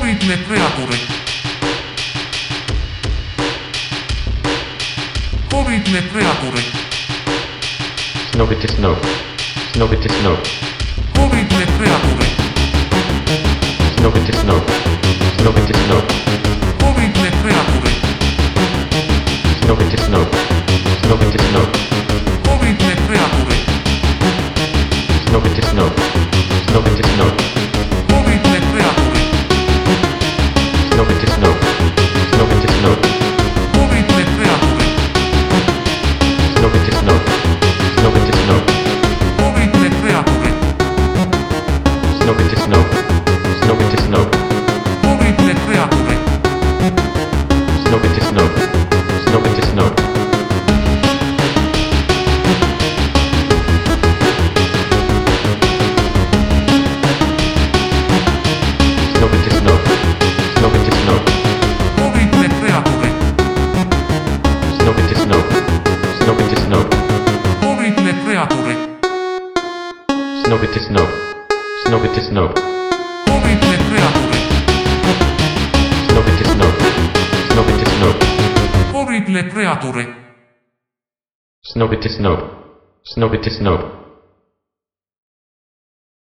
Orribile creature. Orribile creature. Snobbity snow. Snobbity snow. Orribile creature. Snobbity snow. Snobbity snow. Orribile creature. Snobbity snow. Snobbity snow. Orribile creature. Snobbity snow. Snobbity snow. Orribile creature. Snobbity snow. Snobbity snow. Orribile creature. Snobbity snow. Snobbity snow. Orribile creature. Snobbity snow. Snobbity snow. Orribile creature. Snobbity snow. Snobbity snow. Snobbity snow. Snobbity snow. Orribile creature. Snobbity snow. Snobbity snow. Orribile creature. Snobbity snow. Snobbity snow. Orribile creature. Snobbity snow. Snobbity snow. Orribile creature. Snobbity snow. Snobbity snow.